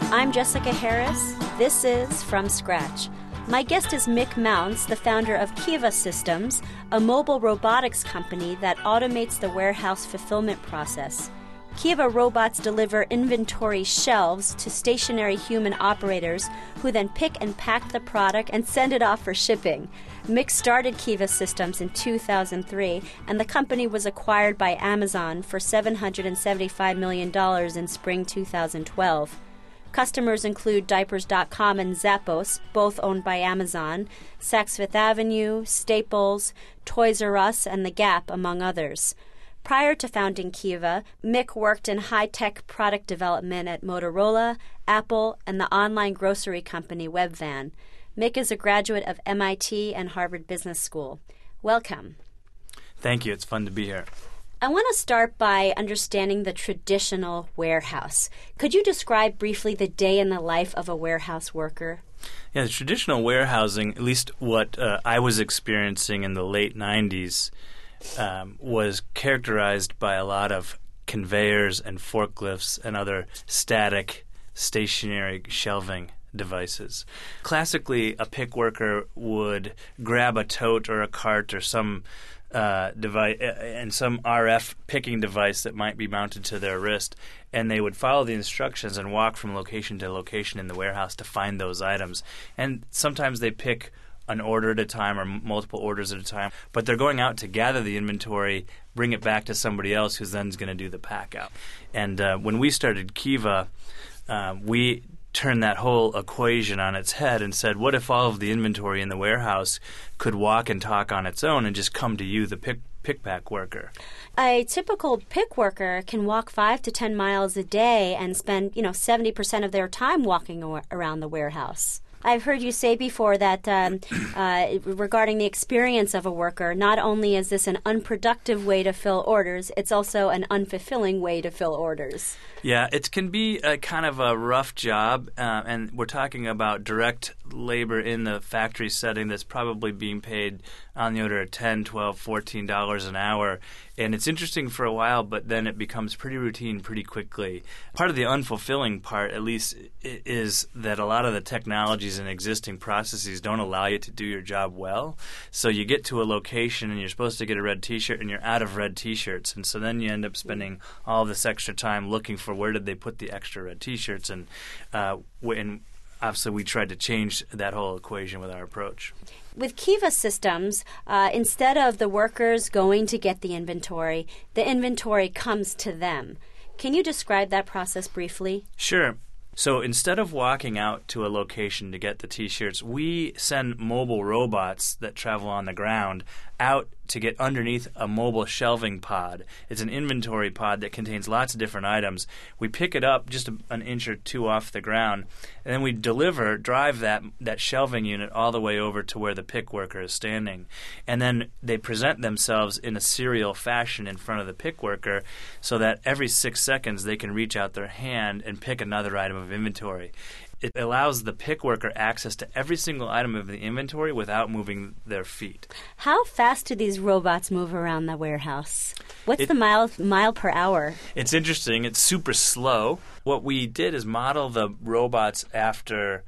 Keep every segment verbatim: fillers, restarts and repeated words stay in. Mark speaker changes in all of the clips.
Speaker 1: I'm Jessica Harris. This is From Scratch. My guest is Mick Mounts, the founder of Kiva Systems, a mobile robotics company that automates the warehouse fulfillment process. Kiva robots deliver inventory shelves to stationary human operators who then pick and pack the product and send it off for shipping. Mick started Kiva Systems in two thousand three, and the company was acquired by Amazon for seven hundred seventy-five million dollars in spring two thousand twelve. Customers include Diapers dot com and Zappos, both owned by Amazon, Saks Fifth Avenue, Staples, Toys R Us, and The Gap, among others. Prior to founding Kiva, Mick worked in high-tech product development at Motorola, Apple, and the online grocery company Webvan. Mick is a graduate of M I T and Harvard Business School. Welcome.
Speaker 2: Thank you. It's fun to be here.
Speaker 1: I want to start by understanding the traditional warehouse. Could you describe briefly the day in the life of a warehouse worker?
Speaker 2: Yeah, the traditional warehousing, at least what uh, I was experiencing in the late nineties, um, was characterized by a lot of conveyors and forklifts and other static, stationary shelving devices. Classically, a pick worker would grab a tote or a cart or some uh, device uh, and some R F picking device that might be mounted to their wrist, and they would follow the instructions and walk from location to location in the warehouse to find those items. And sometimes they pick an order at a time or multiple orders at a time, but they're going out to gather the inventory, bring it back to somebody else who's then going to do the pack out. And uh, when we started Kiva, uh, we turned that whole equation on its head and said, what if all of the inventory in the warehouse could walk and talk on its own and just come to you, the pick pick pack worker?
Speaker 1: A typical pick worker can walk five to ten miles a day and spend, you know, seventy percent of their time walking around the warehouse. I've heard you say before that um, uh, regarding the experience of a worker, not only is this an unproductive way to fill orders, it's also an unfulfilling way to fill orders.
Speaker 2: Yeah, it can be a kind of a rough job, uh, and we're talking about direct labor in the factory setting that's probably being paid on the order of ten, twelve, fourteen dollars an hour. And it's interesting for a while, but then it becomes pretty routine pretty quickly. Part of the unfulfilling part, at least, is that a lot of the technologies and existing processes don't allow you to do your job well. So you get to a location and you're supposed to get a red T-shirt and you're out of red T-shirts. And so then you end up spending all this extra time looking for where did they put the extra red T-shirts. And, uh, and obviously we tried to change that whole equation with our approach.
Speaker 1: With Kiva Systems, uh, instead of the workers going to get the inventory, the inventory comes to them. Can you describe that process briefly?
Speaker 2: Sure. So instead of walking out to a location to get the T-shirts, we send mobile robots that travel on the ground out to get underneath a mobile shelving pod. It's an inventory pod that contains lots of different items. We pick it up just a, an inch or two off the ground, and then we deliver, drive that that shelving unit all the way over to where the pick worker is standing. And then they present themselves in a serial fashion in front of the pick worker so that every six seconds they can reach out their hand and pick another item of inventory. It allows the pick worker access to every single item of the inventory without moving their feet.
Speaker 1: How fast do these robots move around the warehouse? What's
Speaker 2: it,
Speaker 1: the mile mile per hour?
Speaker 2: It's interesting. It's super slow. What we did is model the robots after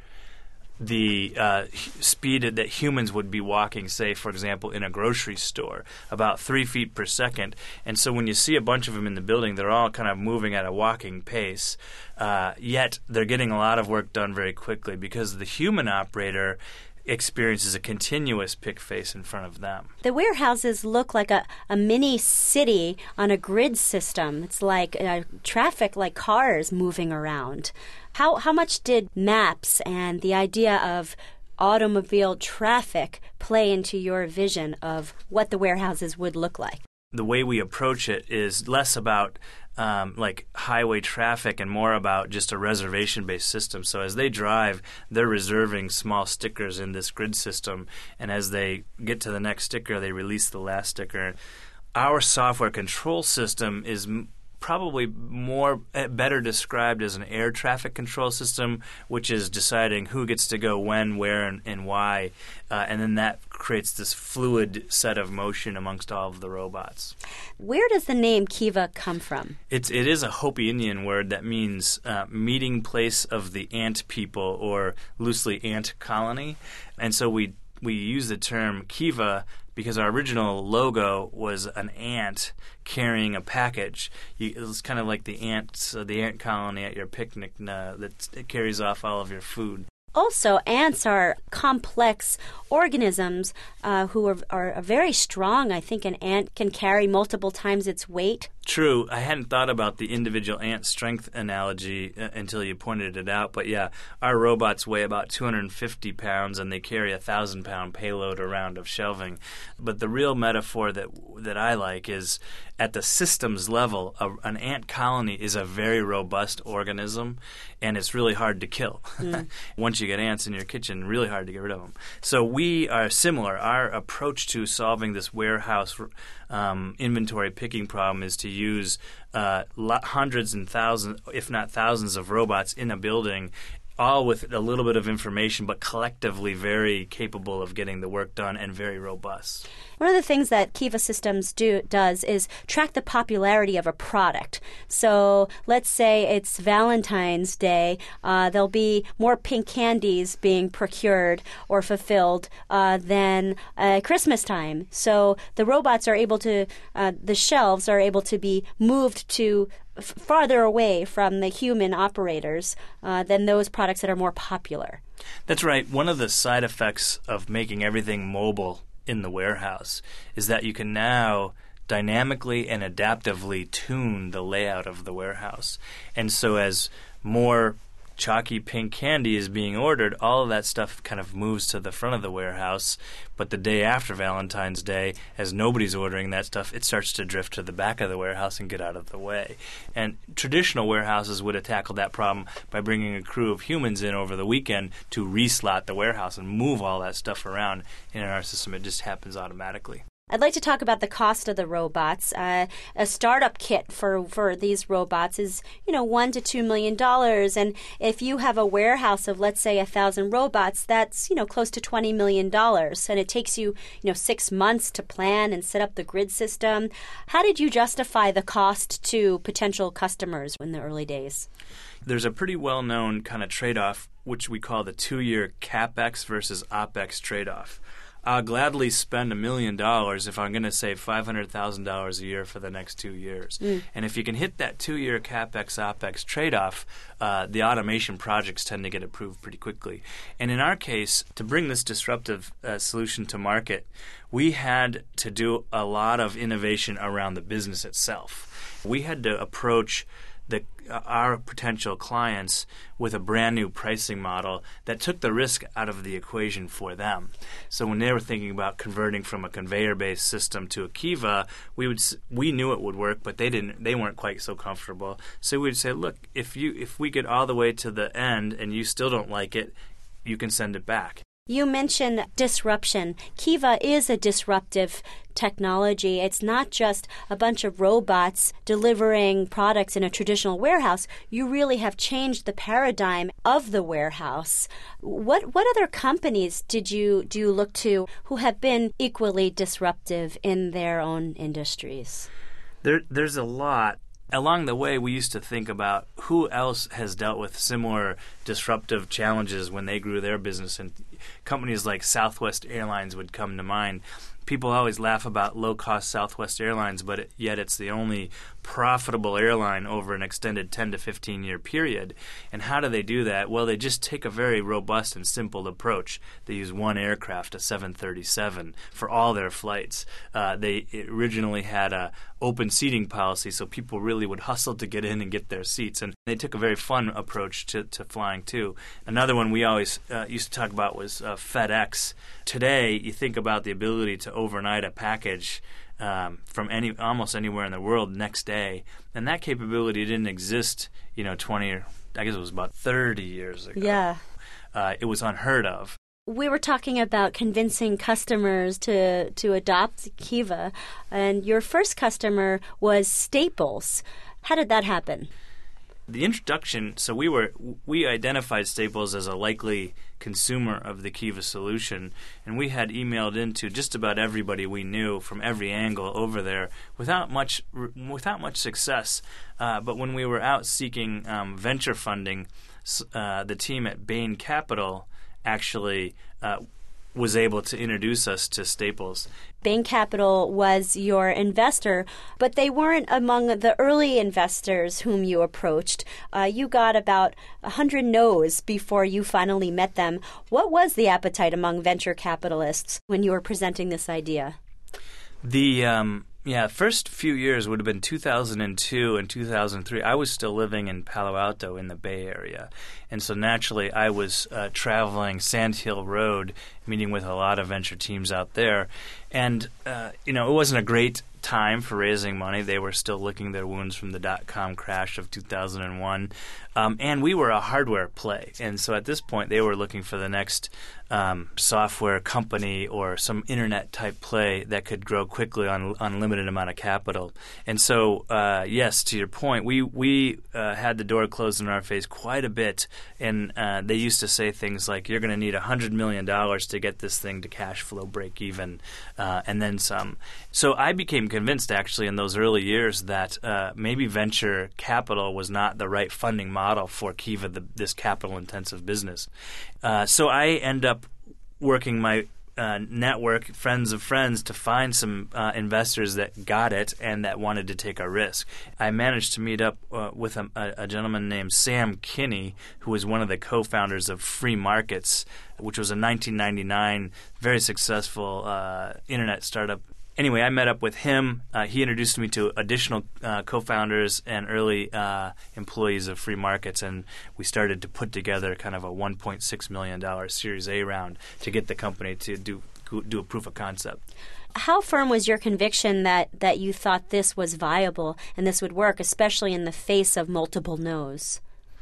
Speaker 2: the uh, speed that humans would be walking, say, for example, in a grocery store, about three feet per second. And so when you see a bunch of them in the building, they're all kind of moving at a walking pace. Uh, yet they're getting a lot of work done very quickly because the human operator experiences a continuous pick face in front of them.
Speaker 1: The warehouses look like a, a mini city on a grid system. It's like uh, traffic, like cars moving around. How how much did maps and the idea of automobile traffic play into your vision of what the warehouses would look like?
Speaker 2: The way we approach it is less about Um, like highway traffic and more about just a reservation-based system. So as they drive, they're reserving small stickers in this grid system, and as they get to the next sticker, they release the last sticker. Our software control system is m- probably more uh, better described as an air traffic control system, which is deciding who gets to go when, where, and, and why, uh, and then that creates this fluid set of motion amongst all of the robots.
Speaker 1: Where does the name Kiva come from?
Speaker 2: It's it is a Hopi Indian word that means uh, meeting place of the ant people, or loosely ant colony, and so we we use the term Kiva because our original logo was an ant carrying a package. You, it was kind of like the ants, uh, the ant colony at your picnic uh, that it carries off all of your food.
Speaker 1: Also, ants are complex organisms uh, who are, are very strong. I think an ant can carry multiple times its weight.
Speaker 2: True. I hadn't thought about the individual ant strength analogy uh, until you pointed it out. But yeah, our robots weigh about two hundred fifty pounds and they carry a one thousand pound payload around of shelving. But the real metaphor that that I like is at the systems level, a, an ant colony is a very robust organism and it's really hard to kill. Mm. Once you get ants in your kitchen, really hard to get rid of them. So we are similar. Our approach to solving this warehouse um, inventory picking problem is to use uh, hundreds and thousands, if not thousands, of robots in a building, all with a little bit of information, but collectively very capable of getting the work done and very robust.
Speaker 1: One of the things that Kiva Systems do does is track the popularity of a product. So let's say it's Valentine's Day. Uh, there'll be more pink candies being procured or fulfilled uh, than uh, Christmas time. So the robots are able to, uh, the shelves are able to be moved to f- farther away from the human operators uh, than those products that are more popular.
Speaker 2: That's right. One of the side effects of making everything mobile in the warehouse is that you can now dynamically and adaptively tune the layout of the warehouse. And so as more chalky pink candy is being ordered, all of that stuff kind of moves to the front of the warehouse. But the day after Valentine's Day, as nobody's ordering that stuff, it starts to drift to the back of the warehouse and get out of the way. And traditional warehouses would have tackled that problem by bringing a crew of humans in over the weekend to reslot the warehouse and move all that stuff around. And in our system, it just happens automatically.
Speaker 1: I'd like to talk about the cost of the robots. Uh, a startup kit for, for these robots is, you know, one to two million dollars, and if you have a warehouse of, let's say, a thousand robots, that's, you know, close to twenty million dollars, and it takes you, you know, six months to plan and set up the grid system. How did you justify the cost to potential customers in the early days?
Speaker 2: There's a pretty well-known kind of trade-off, which we call the two-year CapEx versus OpEx trade-off. I'll gladly spend a million dollars if I'm going to save five hundred thousand dollars a year for the next two years. Mm. And if you can hit that two-year CapEx-OpEx trade-off, uh, the automation projects tend to get approved pretty quickly. And in our case, to bring this disruptive uh, solution to market, we had to do a lot of innovation around the business itself. We had to approach The, uh, our potential clients with a brand new pricing model that took the risk out of the equation for them. So when they were thinking about converting from a conveyor-based system to a Kiva, we would we knew it would work, but they didn't. They weren't quite so comfortable. So we would say, look, if you if we get all the way to the end and you still don't like it, you can send it back.
Speaker 1: You mentioned disruption. Kiva is a disruptive technology. It's not just a bunch of robots delivering products in a traditional warehouse. You really have changed the paradigm of the warehouse. What what other companies did you do you look to who have been equally disruptive in their own industries?
Speaker 2: There, there's a lot. Along the way, we used to think about who else has dealt with similar disruptive challenges when they grew their business, and companies like Southwest Airlines would come to mind. People always laugh about low-cost Southwest Airlines, but it, yet it's the only profitable airline over an extended ten to fifteen year period. And how do they do that? Well, they just take a very robust and simple approach. They use one aircraft, a seven thirty-seven, for all their flights. Uh, they originally had a open seating policy, so people really would hustle to get in and get their seats. And they took a very fun approach to, to flying, too. Another one we always uh, used to talk about was uh, FedEx. Today, you think about the ability to overnight a package um, from any almost anywhere in the world next day, and that capability didn't exist, you know, twenty or I guess it was about thirty years ago.
Speaker 1: Yeah,
Speaker 2: uh, it was unheard of.
Speaker 1: We were talking about convincing customers to to adopt Kiva, and your first customer was Staples. How did that happen?
Speaker 2: The introduction, so we were we identified Staples as a likely consumer of the Kiva solution, and we had emailed into just about everybody we knew from every angle over there without much without much success. Uh, but when we were out seeking um, venture funding, uh, the team at Bain Capital actually uh, was able to introduce us to Staples.
Speaker 1: Bain Capital was your investor, but they weren't among the early investors whom you approached. Uh, you got about one hundred no's before you finally met them. What was the appetite among venture capitalists when you were presenting this idea?
Speaker 2: The um, yeah, first few years would have been two thousand two and two thousand three. I was still living in Palo Alto in the Bay Area. And so naturally I was uh, traveling Sand Hill Road, meeting with a lot of venture teams out there. And, uh, you know, it wasn't a great time for raising money. They were still licking their wounds from the dot-com crash of two thousand one. Um, and we were a hardware play. And so at this point, they were looking for the next um, software company or some internet-type play that could grow quickly on unlimited amount of capital. And so, uh, yes, to your point, we, we uh, had the door closed in our face quite a bit. And uh, they used to say things like, you're going to need one hundred million dollars to get this thing to cash flow break even, uh, and then some. So I became convinced, actually, in those early years that uh, maybe venture capital was not the right funding model for Kiva, the, this capital-intensive business. Uh, so I end up working my uh, network, friends of friends, to find some uh, investors that got it and that wanted to take a risk. I managed to meet up uh, with a, a gentleman named Sam Kinney, who was one of the co-founders of Free Markets, which was a nineteen ninety-nine very successful uh, internet startup. Anyway, I met up with him. Uh, he introduced me to additional uh, co-founders and early uh, employees of Free Markets, and we started to put together kind of a one point six million dollars Series A round to get the company to do do a proof of concept.
Speaker 1: How firm was your conviction that, that you thought this was viable and this would work, especially in the face of multiple no's?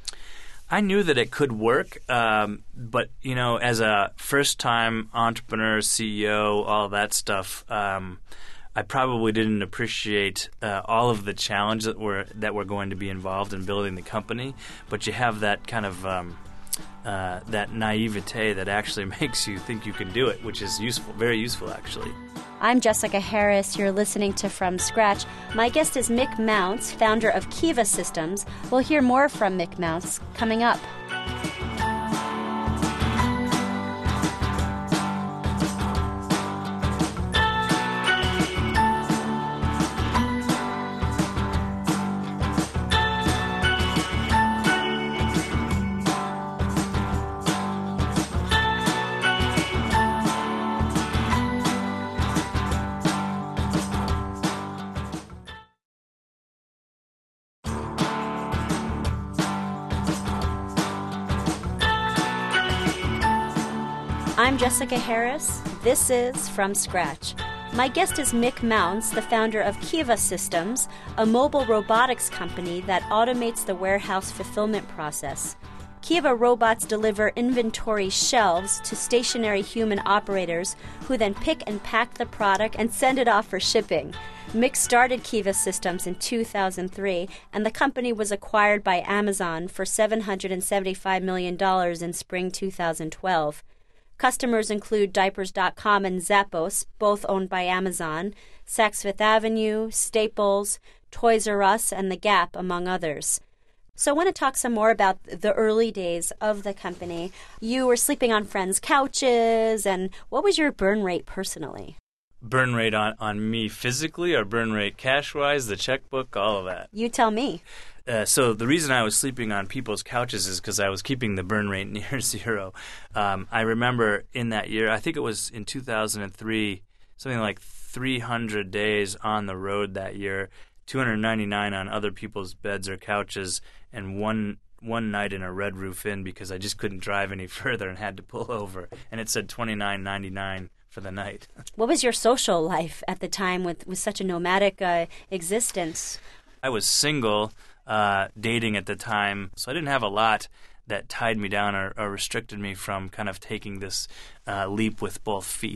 Speaker 2: I knew that it could work, um, but, you know, as a first-time entrepreneur, C E O, all of that stuff, um, I probably didn't appreciate uh, all of the challenge that were that were going to be involved in building the company. But you have that kind of um, uh, that naivete that actually makes you think you can do it, which is useful, very useful, actually.
Speaker 1: I'm Jessica Harris. You're listening to From Scratch. My guest is Mick Mounts, founder of Kiva Systems. We'll hear more from Mick Mounts coming up. I'm Jessica Harris. This is From Scratch. My guest is Mick Mounts, the founder of Kiva Systems, a mobile robotics company that automates the warehouse fulfillment process. Kiva robots deliver inventory shelves to stationary human operators who then pick and pack the product and send it off for shipping. Mick started Kiva Systems in two thousand three, and the company was acquired by Amazon for seven hundred seventy-five million dollars in spring two thousand twelve. Customers include Diapers dot com and Zappos, both owned by Amazon, Saks Fifth Avenue, Staples, Toys R Us, and The Gap, among others. So I want to talk some more about the early days of the company. You were sleeping on friends' couches, and what was your burn rate personally?
Speaker 2: Burn rate on, on me physically, or burn rate cash-wise, the checkbook, all of that?
Speaker 1: You tell me.
Speaker 2: Uh, so the reason I was sleeping on people's couches is because I was keeping the burn rate near zero. Um, I remember in that year, I think it was in two thousand three, something like three hundred days on the road that year, two hundred ninety-nine on other people's beds or couches, and one one night in a Red Roof Inn because I just couldn't drive any further and had to pull over. And it said twenty-nine ninety-nine for the night.
Speaker 1: What was your social life at the time with, with such a nomadic uh, existence?
Speaker 2: I was single. Uh, dating at the time, so I didn't have a lot that tied me down or, or restricted me from kind of taking this uh, leap with both feet.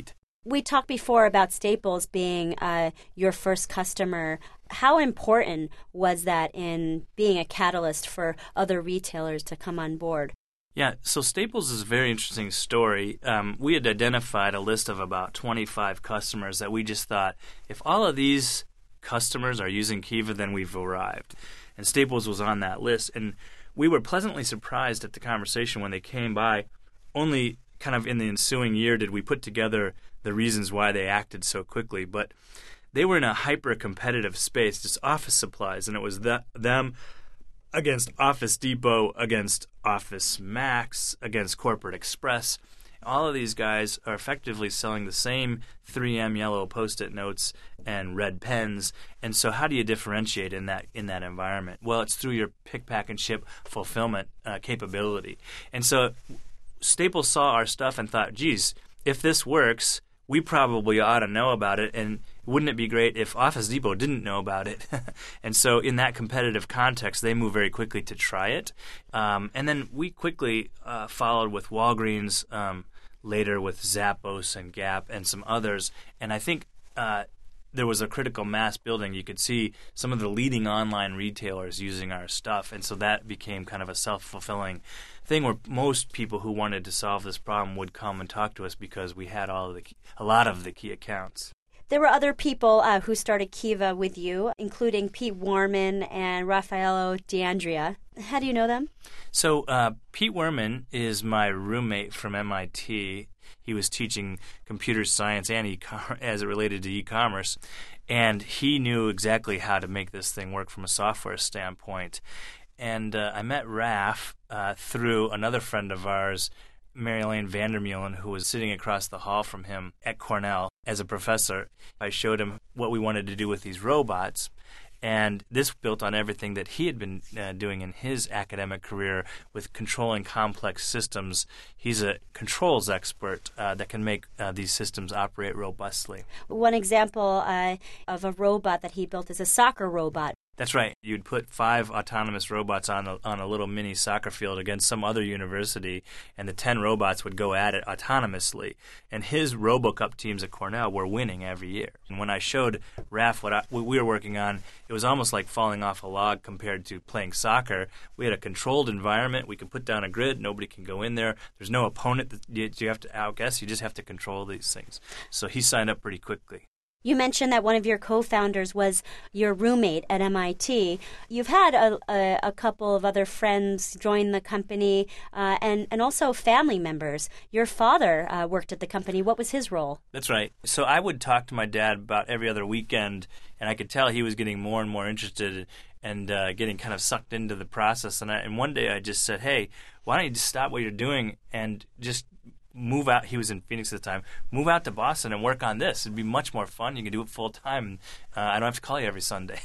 Speaker 1: We talked before about Staples being uh, your first customer. How important was that in being a catalyst for other retailers to come on board?
Speaker 2: Yeah, so Staples is a very interesting story. Um, we had identified a list of about twenty-five customers that we just thought, if all of these customers are using Kiva, then we've arrived. And Staples was on that list. And we were pleasantly surprised at the conversation when they came by. Only kind of in the ensuing year did we put together the reasons why they acted so quickly. But they were in a hyper-competitive space, just office supplies, and it was the, them against Office Depot, against Office Max, against Corporate Express. All of these guys are effectively selling the same three M yellow Post-it notes and red pens. And so how do you differentiate in that in that environment? Well, it's through your pick, pack, and ship fulfillment uh, capability. And so Staples saw our stuff and thought, geez, if this works, we probably ought to know about it, and wouldn't it be great if Office Depot didn't know about it? And so in that competitive context, they moved very quickly to try it. Um, and then we quickly uh, followed with Walgreens, um, later with Zappos and Gap and some others. And I think uh, there was a critical mass building. You could see some of the leading online retailers using our stuff, and so that became kind of a self-fulfilling thing where most people who wanted to solve this problem would come and talk to us because we had all of the key, a lot of the key accounts.
Speaker 1: There were other people uh, who started Kiva with you, including Pete Warman and Raffaello D'Andrea. How do you know them?
Speaker 2: So uh, Pete Warman is my roommate from M I T. He was teaching computer science and e-com- as it related to e-commerce, and he knew exactly how to make this thing work from a software standpoint. And uh, I met Raf uh, through another friend of ours, Mary-Elaine Vandermeulen, who was sitting across the hall from him at Cornell as a professor. I showed him what we wanted to do with these robots, and this built on everything that he had been uh, doing in his academic career with controlling complex systems. He's a controls expert uh, that can make uh, these systems operate robustly.
Speaker 1: One example uh, of a robot that he built is a soccer robot.
Speaker 2: That's right. You'd put five autonomous robots on a, on a little mini soccer field against some other university, and the ten robots would go at it autonomously. And his RoboCup teams at Cornell were winning every year. And when I showed Raf what, I, what we were working on, it was almost like falling off a log compared to playing soccer. We had a controlled environment. We could put down a grid. Nobody can go in there. There's no opponent that you, you have to outguess. You just have to control these things. So he signed up pretty quickly.
Speaker 1: You mentioned that one of your co-founders was your roommate at M I T. You've had a, a, a couple of other friends join the company uh, and, and also family members. Your father uh, worked at the company. What was his role?
Speaker 2: That's right. So I would talk to my dad about every other weekend, and I could tell he was getting more and more interested and uh, getting kind of sucked into the process. And, I, and one day I just said, hey, why don't you just stop what you're doing and just move out. He was in Phoenix at the time. Move out to Boston and work on this. It'd be much more fun. You can do it full time. Uh, I don't have to call you every Sunday.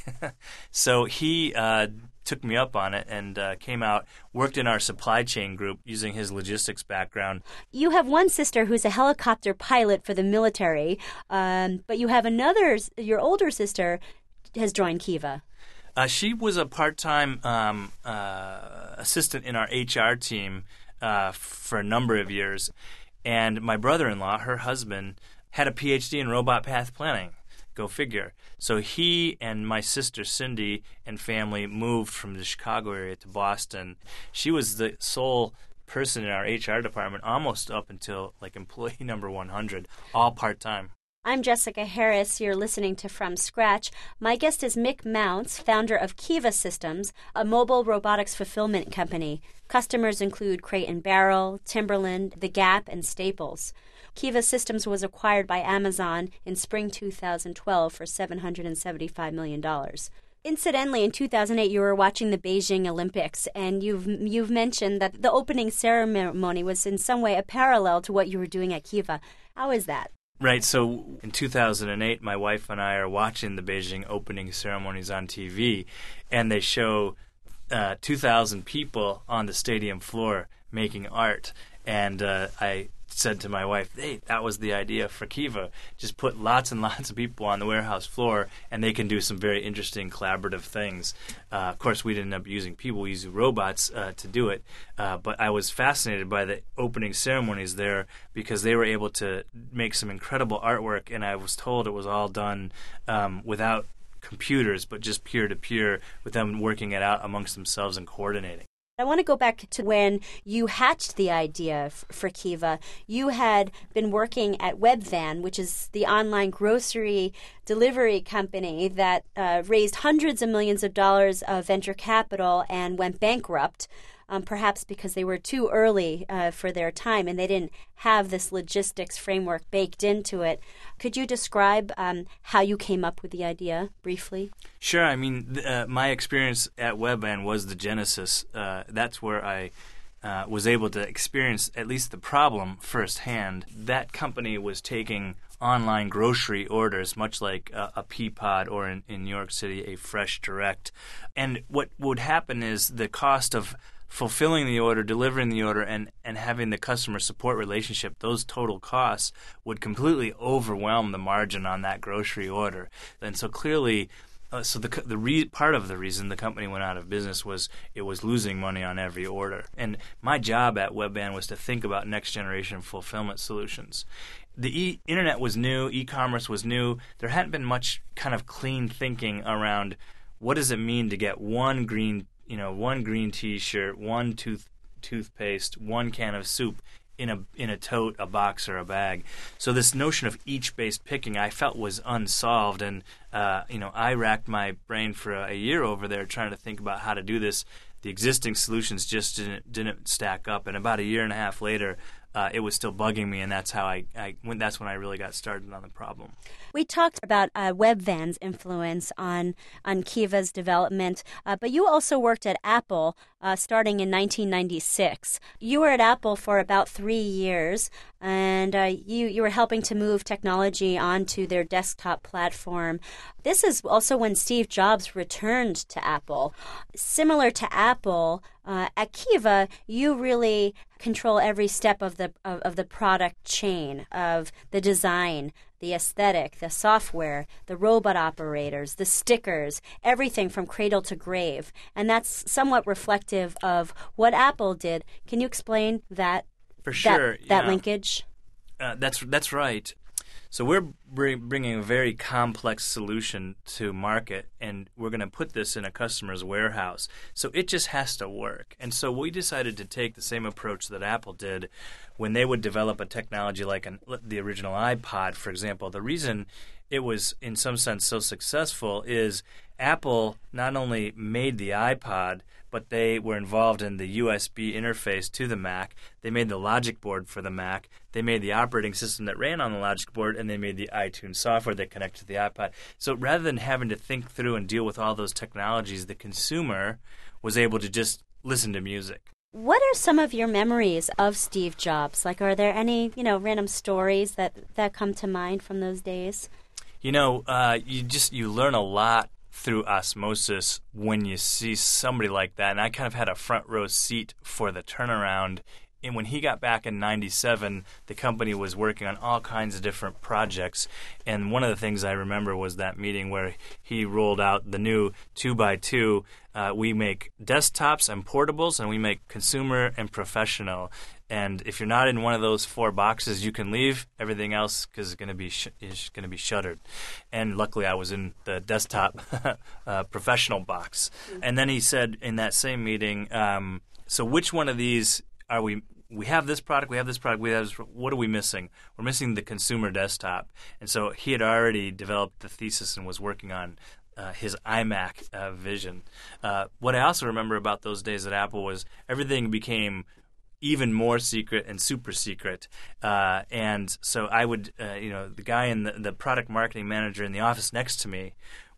Speaker 2: So he uh, took me up on it and uh, came out, worked in our supply chain group using his logistics background.
Speaker 1: You have one sister who's a helicopter pilot for the military, um, but you have another, your older sister has joined Kiva.
Speaker 2: Uh, she was a part-time um, uh, assistant in our H R team uh, for a number of years. And my brother-in-law, her husband, had a P H D in robot path planning. Go figure. So he and my sister Cindy and family moved from the Chicago area to Boston. She was the sole person in our H R department almost up until like employee number one hundred, all part-time.
Speaker 1: I'm Jessica Harris. You're listening to From Scratch. My guest is Mick Mounts, founder of Kiva Systems, a mobile robotics fulfillment company. Customers include Crate and Barrel, Timberland, The Gap, and Staples. Kiva Systems was acquired by Amazon in spring two thousand twelve for seven hundred seventy-five million dollars. Incidentally, in two thousand eight, you were watching the Beijing Olympics, and you've you've mentioned that the opening ceremony was in some way a parallel to what you were doing at Kiva. How is that?
Speaker 2: Right, so in two thousand eight, my wife and I are watching the Beijing opening ceremonies on T V, and they show uh, two thousand people on the stadium floor making art. And uh, I said to my wife, hey, that was the idea for Kiva. Just put lots and lots of people on the warehouse floor, and they can do some very interesting collaborative things. Uh, of course, we didn't end up using people. We used robots uh, to do it. Uh, but I was fascinated by the opening ceremonies there because they were able to make some incredible artwork, and I was told it was all done um, without computers, but just peer-to-peer with them working it out amongst themselves and coordinating.
Speaker 1: I want to go back to when you hatched the idea f- for Kiva. You had been working at Webvan, which is the online grocery delivery company that uh, raised hundreds of millions of dollars of venture capital and went bankrupt, um, perhaps because they were too early uh, for their time and they didn't have this logistics framework baked into it. Could you describe um, how you came up with the idea briefly?
Speaker 2: Sure. I mean, th- uh, my experience at Webvan was the genesis. Uh, that's where I uh, was able to experience at least the problem firsthand. That company was taking online grocery orders, much like uh, a Peapod or in, in New York City, a Fresh Direct. And what would happen is the cost of fulfilling the order, delivering the order, and, and having the customer support relationship, those total costs would completely overwhelm the margin on that grocery order. And so clearly, uh, so the the re- part of the reason the company went out of business was it was losing money on every order. And my job at Webvan was to think about next generation fulfillment solutions. The e- internet was new, e-commerce was new. There hadn't been much kind of clean thinking around what does it mean to get one green you know, one green T-shirt, one tooth toothpaste, one can of soup in a in a tote, a box, or a bag. So this notion of each-based picking I felt was unsolved, and uh, you know, I racked my brain for a, a year over there trying to think about how to do this. The existing solutions just didn't didn't stack up, and about a year and a half later, uh, it was still bugging me, and that's how I, I when that's when I really got started on the problem.
Speaker 1: We talked about uh, Webvan's influence on on Kiva's development, uh, but you also worked at Apple uh, starting in nineteen ninety-six. You were at Apple for about three years, and uh, you you were helping to move technology onto their desktop platform. This is also when Steve Jobs returned to Apple. Similar to Apple, uh, at Kiva, you really control every step of the of, of the product chain, of the design, the aesthetic, the software, the robot operators, the stickers, everything from cradle to grave. And that's somewhat reflective of what Apple did. Can you explain that?
Speaker 2: For sure.
Speaker 1: That, that
Speaker 2: yeah.
Speaker 1: linkage?
Speaker 2: Uh, that's that's right. So we're bring, bringing a very complex solution to market, and we're going to put this in a customer's warehouse. So it just has to work. And so we decided to take the same approach that Apple did when they would develop a technology like an, the original iPod, for example. The reason it was, in some sense, so successful is Apple not only made the iPod, but they were involved in the U S B interface to the Mac. They made the logic board for the Mac. They made the operating system that ran on the logic board, and they made the iTunes software that connected to the iPod. So rather than having to think through and deal with all those technologies, the consumer was able to just listen to music.
Speaker 1: What are some of your memories of Steve Jobs? Like, are there any, you know, random stories that, that come to mind from those days?
Speaker 2: You know, uh, you just you learn a lot through osmosis when you see somebody like that. And I kind of had a front row seat for the turnaround. And when he got back in ninety-seven, the company was working on all kinds of different projects. And one of the things I remember was that meeting where he rolled out the new two by two. Uh, we make desktops and portables, and we make consumer and professional. And if you're not in one of those four boxes, you can leave. Everything else is going to be sh- is going to be shuttered. And luckily, I was in the desktop uh, professional box. Mm-hmm. And then he said in that same meeting, um, so which one of these are we? We have this product. We have this product. We have this, what are we missing? We're missing the consumer desktop. And so he had already developed the thesis and was working on Uh, his iMac uh, vision. Uh, what I also remember about those days at Apple was everything became even more secret and super secret. Uh, and so I would, uh, you know, the guy in the, the product marketing manager in the office next to me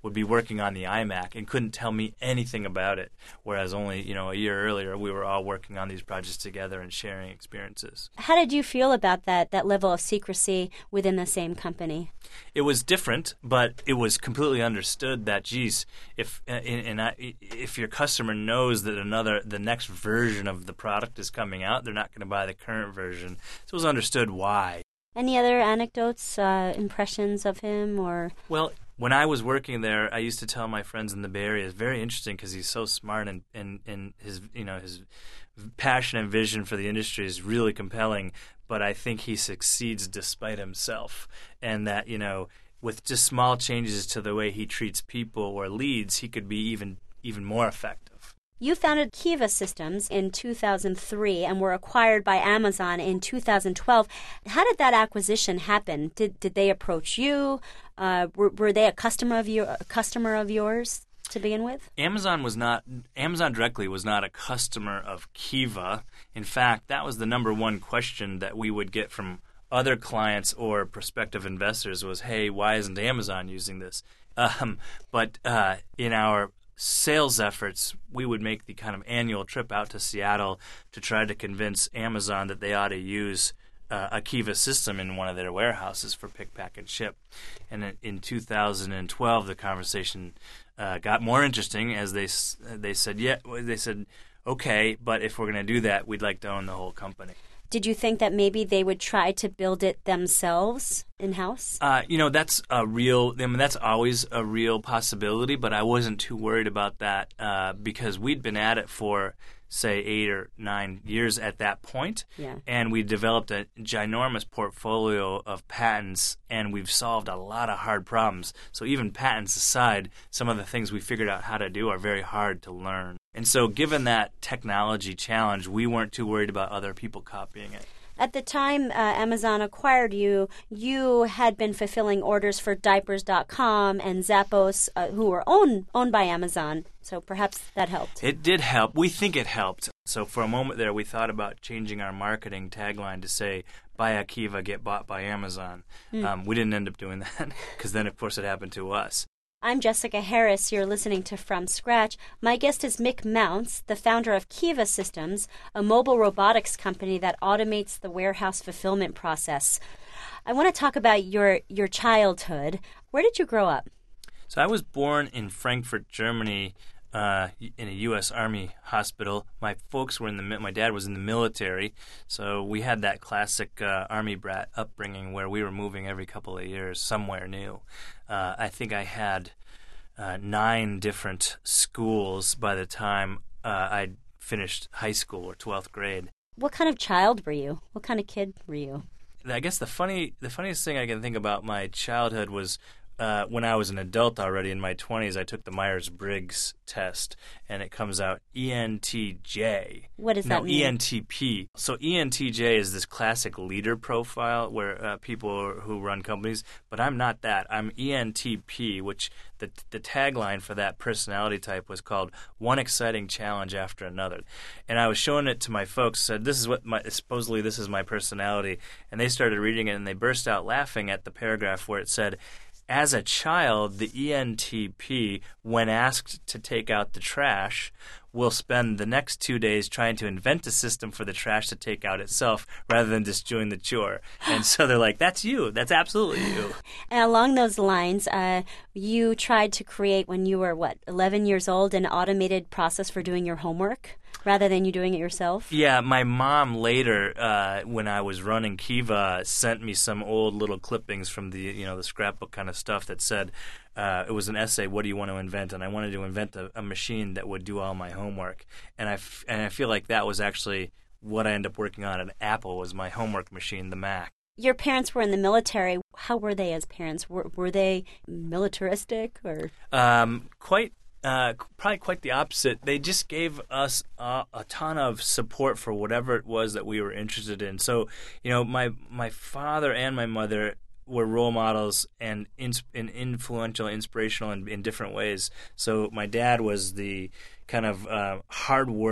Speaker 2: would be working on the iMac and couldn't tell me anything about it, whereas only, you know, a year earlier we were all working on these projects together and sharing experiences.
Speaker 1: How did you feel about that, that level of secrecy within the same company?
Speaker 2: It was different, but it was completely understood that, geez, if and, and I, if your customer knows that another, the next version of the product is coming out, they're not going to buy the current version. So it was understood why.
Speaker 1: Any other anecdotes, uh, impressions of him, or?
Speaker 2: Well, when I was working there, I used to tell my friends in the Bay Area, it's very interesting because he's so smart and, and, and his, you know, his passion and vision for the industry is really compelling, but I think he succeeds despite himself. And that, you know, with just small changes to the way he treats people or leads, he could be even even more effective.
Speaker 1: You founded Kiva Systems in two thousand three and were acquired by Amazon in two thousand twelve. How did that acquisition happen? Did did they approach you? Uh, were, were they a customer of your a customer of yours to begin with?
Speaker 2: Amazon was not Amazon directly was not a customer of Kiva. In fact, that was the number one question that we would get from other clients or prospective investors was, "Hey, why isn't Amazon using this?" Um, but uh, in our sales efforts, we would make the kind of annual trip out to Seattle to try to convince Amazon that they ought to use uh, a Kiva system in one of their warehouses for pick, pack, and ship. And in two thousand twelve, the conversation uh, got more interesting as they they said, yeah, they said, okay, but if we're going to do that, we'd like to own the whole company.
Speaker 1: Did you think that maybe they would try to build it themselves in-house?
Speaker 2: Uh, you know, that's a real, I mean, that's always a real possibility, but I wasn't too worried about that uh, because we'd been at it for, say, eight or nine years at that point,
Speaker 1: yeah.
Speaker 2: and we developed a ginormous portfolio of patents, and we've solved a lot of hard problems. So even patents aside, some of the things we figured out how to do are very hard to learn. And so given that technology challenge, we weren't too worried about other people copying it.
Speaker 1: At the time uh, Amazon acquired you, you had been fulfilling orders for diapers dot com and Zappos, uh, who were owned owned by Amazon. So perhaps that helped.
Speaker 2: It did help. We think it helped. So for a moment there, we thought about changing our marketing tagline to say, "Buy a Kiva, get bought by Amazon." Mm. Um, we didn't end up doing that because then, of course, it happened to us.
Speaker 1: I'm Jessica Harris. You're listening to From Scratch. My guest is Mick Mounts, the founder of Kiva Systems, a mobile robotics company that automates the warehouse fulfillment process. I want to talk about your, your childhood. Where did you grow up?
Speaker 2: So I was born in Frankfurt, Germany, uh, in a U S Army hospital. My folks were in the my dad was in the military, so we had that classic uh, Army brat upbringing where we were moving every couple of years somewhere new. Uh, I think I had uh, nine different schools by the time uh, I'd finished high school or twelfth grade.
Speaker 1: What kind of child were you? What kind of kid were you?
Speaker 2: I guess the funny, the funniest thing I can think about my childhood was Uh, when I was an adult already in my twenties, I took the Myers-Briggs test, and it comes out E N T J.
Speaker 1: What does
Speaker 2: no,
Speaker 1: that mean?
Speaker 2: E N T P. So E N T J is this classic leader profile where uh, people who run companies, but I'm not that. I'm E N T P, which the the tagline for that personality type was called "One Exciting Challenge After Another." And I was showing it to my folks, said, "This is what my supposedly this is my personality," and they started reading it, and they burst out laughing at the paragraph where it said, "As a child, the E N T P, when asked to take out the trash, will spend the next two days trying to invent a system for the trash to take out itself rather than just doing the chore." And so they're like, "That's you. That's absolutely you."
Speaker 1: And along those lines, uh, you tried to create, when you were, what, eleven years old, an automated process for doing your homework rather than you doing it yourself?
Speaker 2: Yeah, my mom later, uh, when I was running Kiva, sent me some old little clippings from the, you know, the scrapbook kind of stuff that said, uh, it was an essay, "What do you want to invent?" And I wanted to invent a, a machine that would do all my homework. And I, f- and I feel like that was actually what I ended up working on at Apple, was my homework machine, the Mac.
Speaker 1: Your parents were in the military. How were they as parents? Were, were they militaristic or?
Speaker 2: Um, quite. Uh, probably quite the opposite. They just gave us uh, a ton of support for whatever it was that we were interested in. So, you know, my my father and my mother were role models and, ins- and influential, inspirational in, in different ways. So my dad was the kind of uh, hard work,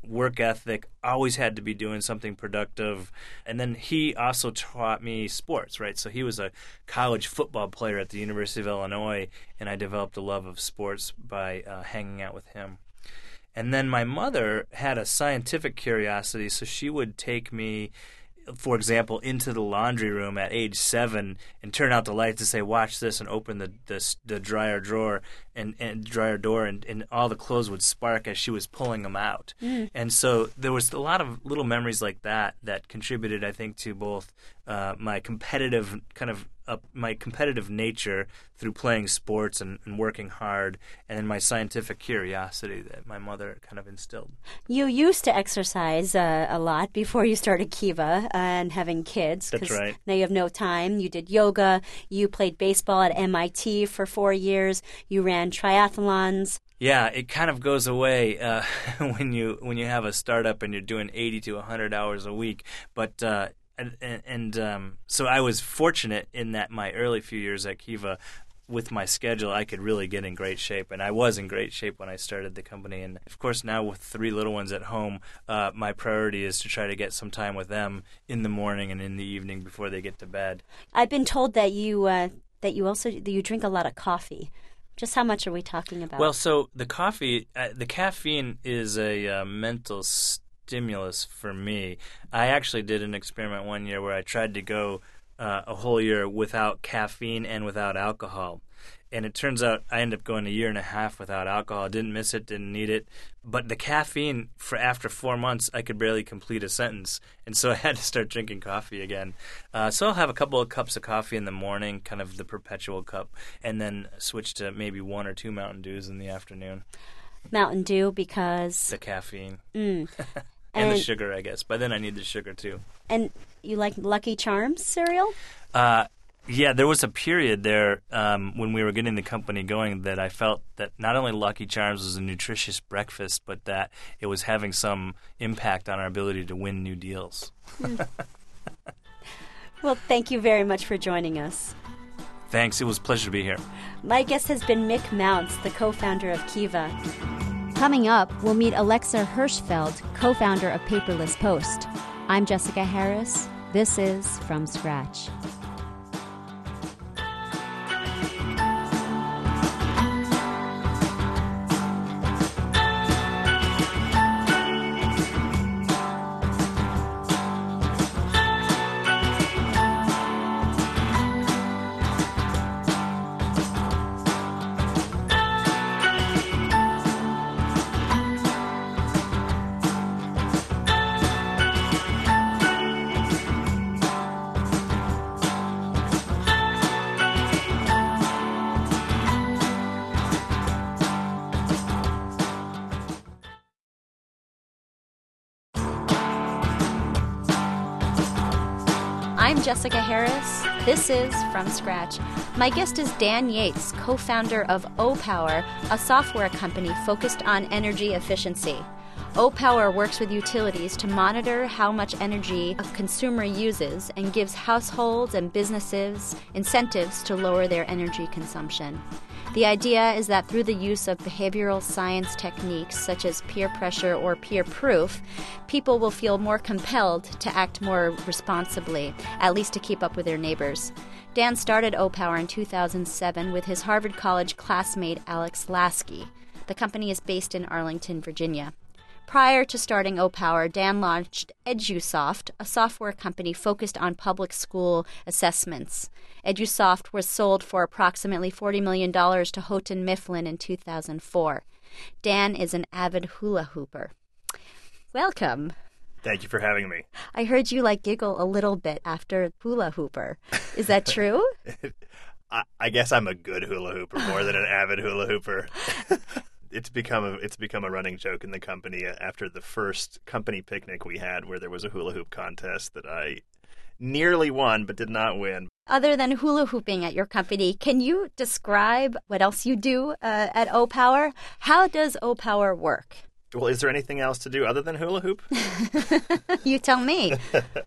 Speaker 2: work ethic, always had to be doing something productive. And then he also taught me sports, right? So he was a college football player at the University of Illinois, and I developed a love of sports by uh, hanging out with him. And then my mother had a scientific curiosity, so she would take me, for example, into the laundry room at age seven and turn out the lights and say, watch this, and open the the, the dryer drawer and, and dryer door, and, and all the clothes would spark as she was pulling them out. Mm. And so there was a lot of little memories like that that contributed, I think, to both uh, my competitive kind of uh, my competitive nature through playing sports and, and working hard, and then my scientific curiosity that my mother kind of instilled.
Speaker 1: You used to exercise uh, a lot before you started Kiva and having kids.
Speaker 2: That's right.
Speaker 1: Now you have no time. You did yoga. You played baseball at M I T for four years. You ran triathlons.
Speaker 2: Yeah, it kind of goes away uh, when you when you have a startup and you're doing eighty to one hundred hours a week. But uh, and, and, and um, so I was fortunate in that my early few years at Kiva, with my schedule, I could really get in great shape, and I was in great shape when I started the company. And of course, now with three little ones at home, uh, my priority is to try to get some time with them in the morning and in the evening before they get to bed.
Speaker 1: I've been told that you uh, that you also that you drink a lot of coffee. Just how much are we talking about?
Speaker 2: Well, so the coffee, uh, the caffeine is a uh, mental stimulus for me. I actually did an experiment one year where I tried to go uh, a whole year without caffeine and without alcohol. And it turns out I ended up going a year and a half without alcohol. Didn't miss it, didn't need it. But the caffeine, for after four months, I could barely complete a sentence. And so I had to start drinking coffee again. Uh, so I'll have a couple of cups of coffee in the morning, kind of the perpetual cup, and then switch to maybe one or two Mountain Dews in the afternoon.
Speaker 1: Mountain Dew because?
Speaker 2: The caffeine.
Speaker 1: Mm.
Speaker 2: and,
Speaker 1: and
Speaker 2: the sugar, I guess. By then I need the sugar, too.
Speaker 1: And you like Lucky Charms cereal?
Speaker 2: Uh Yeah, there was a period there um, when we were getting the company going that I felt that not only Lucky Charms was a nutritious breakfast, but that it was having some impact on our ability to win new deals.
Speaker 1: Mm. Well, thank you very much for joining us.
Speaker 2: Thanks. It was a pleasure to be here.
Speaker 1: My guest has been Mick Mounts, the co-founder of Kiva.
Speaker 3: Coming up, we'll meet Alexa Hirschfeld, co-founder of Paperless Post. I'm Jessica Harris. This is From Scratch.
Speaker 1: I'm Jessica Harris. This is From Scratch. My guest is Dan Yates, co-founder of O-Power, a software company focused on energy efficiency. O-Power works with utilities to monitor how much energy a consumer uses and gives households and businesses incentives to lower their energy consumption. The idea is that through the use of behavioral science techniques such as peer pressure or peer proof, people will feel more compelled to act more responsibly, at least to keep up with their neighbors. Dan started O-Power in two thousand seven with his Harvard College classmate Alex Lasky. The company is based in Arlington, Virginia. Prior to starting O-Power, Dan launched EduSoft, a software company focused on public school assessments. EduSoft was sold for approximately forty million dollars to Houghton Mifflin in two thousand four. Dan is an avid hula hooper. Welcome.
Speaker 4: Thank you for having me.
Speaker 1: I heard you like giggle a little bit after hula hooper. Is that true?
Speaker 4: I, I guess I'm a good hula hooper more than an avid hula hooper. It's become a it's become a running joke in the company after the first company picnic we had where there was a hula hoop contest that I nearly won but did not win.
Speaker 1: Other than hula hooping at your company, can you describe what else you do uh, at O-Power? How does O-Power work?
Speaker 4: Well, is there anything else to do other than hula hoop?
Speaker 1: You tell me.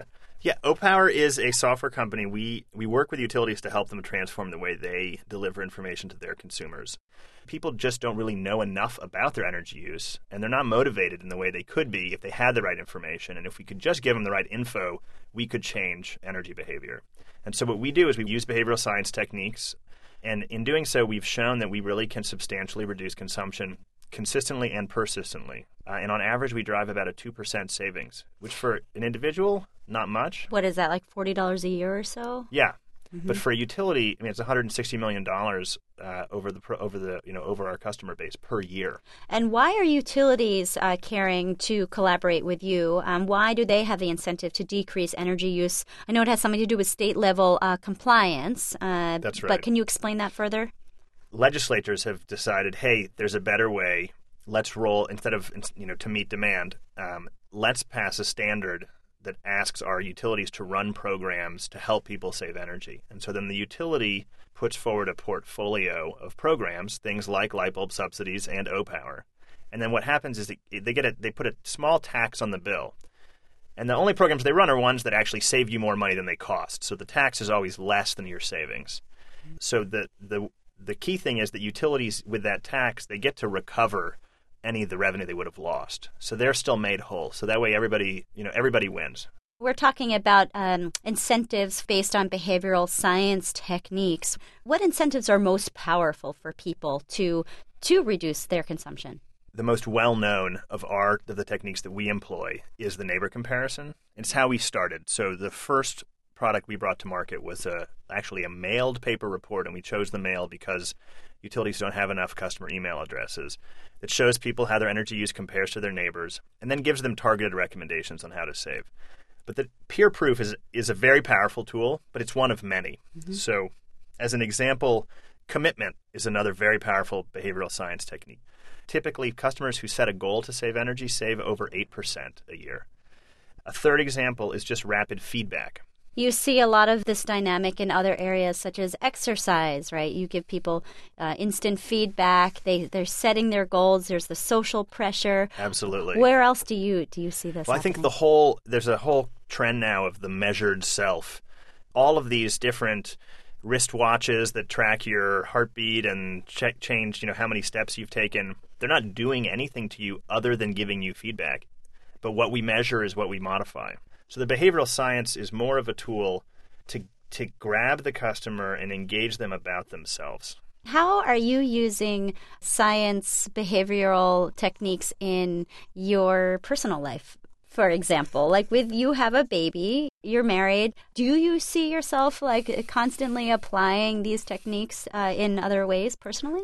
Speaker 4: Yeah, O-Power is a software company. We we work with utilities to help them transform the way they deliver information to their consumers. People just don't really know enough about their energy use, and they're not motivated in the way they could be if they had the right information. And if we could just give them the right info, we could change energy behavior. And so what we do is we use behavioral science techniques, and in doing so, we've shown that we really can substantially reduce consumption consistently and persistently. Uh, and on average, we drive about a two percent savings, which for an individual, not much.
Speaker 1: What is that, like forty dollars a year or so?
Speaker 4: Yeah. Mm-hmm. But for a utility, I mean, it's one hundred sixty million dollars uh, over the over the you know over our customer base per year.
Speaker 1: And why are utilities uh, caring to collaborate with you? Um, why do they have the incentive to decrease energy use? I know it has something to do with state level uh, compliance. Uh,
Speaker 4: That's right.
Speaker 1: But can you explain that further?
Speaker 4: Legislators have decided, hey, there's a better way. Let's roll instead of you know to meet demand. Um, let's pass a standard that asks our utilities to run programs to help people save energy. And so then the utility puts forward a portfolio of programs, things like light bulb subsidies and O-Power. And then what happens is they, they get a, they put a small tax on the bill. And the only programs they run are ones that actually save you more money than they cost. So the tax is always less than your savings. So the the the key thing is that utilities, with that tax, they get to recover any of the revenue they would have lost. So they're still made whole. So that way everybody, you know, everybody wins.
Speaker 1: We're talking about um, incentives based on behavioral science techniques. What incentives are most powerful for people to to reduce their consumption?
Speaker 4: The most well-known of our of the techniques that we employ is the neighbor comparison. It's how we started. So the first product we brought to market was a, actually a mailed paper report, and we chose the mail because utilities don't have enough customer email addresses. It shows people how their energy use compares to their neighbors and then gives them targeted recommendations on how to save. But the peer proof is is a very powerful tool, but it's one of many. Mm-hmm. So as an example, commitment is another very powerful behavioral science technique. Typically, customers who set a goal to save energy save over eight percent a year. A third example is just rapid feedback.
Speaker 1: You see a lot of this dynamic in other areas such as exercise, right? You give people uh, instant feedback. They, they're setting their goals. There's the social pressure.
Speaker 4: Absolutely.
Speaker 1: Where else do you do you see this
Speaker 4: Well,
Speaker 1: happening?
Speaker 4: I think the whole there's a whole trend now of the measured self. All of these different wristwatches that track your heartbeat and check, change, you know, how many steps you've taken, they're not doing anything to you other than giving you feedback. But what we measure is what we modify. So the behavioral science is more of a tool to to grab the customer and engage them about themselves.
Speaker 1: How are you using science behavioral techniques in your personal life? For example, like with you have a baby, you're married. Do you see yourself like constantly applying these techniques uh, in other ways personally?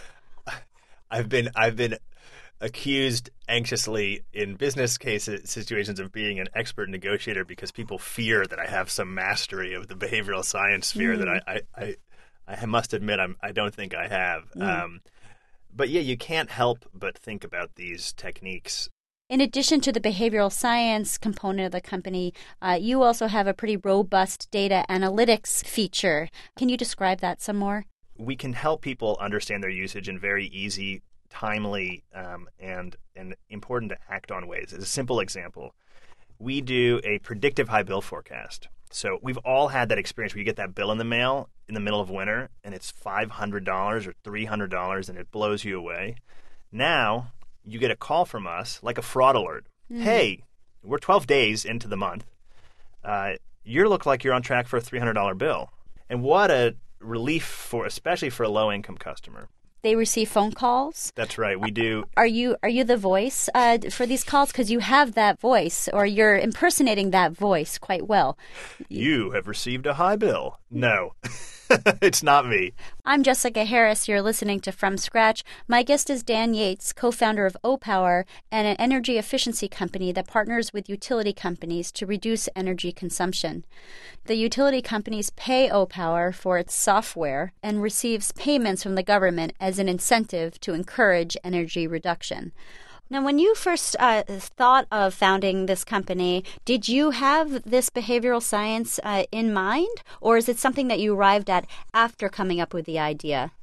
Speaker 4: I've been I've been accused anxiously in business cases situations of being an expert negotiator because people fear that I have some mastery of the behavioral science sphere mm. that I, I, I, I must admit I'm, I don't think I have. Mm. Um, but yeah, you can't help but think about these techniques.
Speaker 1: In addition to the behavioral science component of the company, uh, you also have a pretty robust data analytics feature. Can you describe that some more?
Speaker 4: We can help people understand their usage in very easy, timely, um, and, and important to act on ways. As a simple example, we do a predictive high bill forecast. So we've all had that experience where you get that bill in the mail in the middle of winter, and it's five hundred dollars or three hundred dollars, and it blows you away. Now you get a call from us, like a fraud alert. Mm. Hey, we're twelve days into the month. Uh, you look like you're on track for a three hundred dollars bill. And what a relief for, especially for a low-income customer.
Speaker 1: They receive phone calls?
Speaker 4: That's right. We do.
Speaker 1: Are you are you the voice uh, for these calls? Because you have that voice, or you're impersonating that voice quite well.
Speaker 4: You have received a high bill. No, it's not me.
Speaker 1: I'm Jessica Harris. You're listening to From Scratch. My guest is Dan Yates, co-founder of O-Power, and an energy efficiency company that partners with utility companies to reduce energy consumption. The utility companies pay O-Power for its software and receives payments from the government as an incentive to encourage energy reduction. Now, when you first uh, thought of founding this company, did you have this behavioral science uh, in mind, or is it something that you arrived at after coming up with the idea?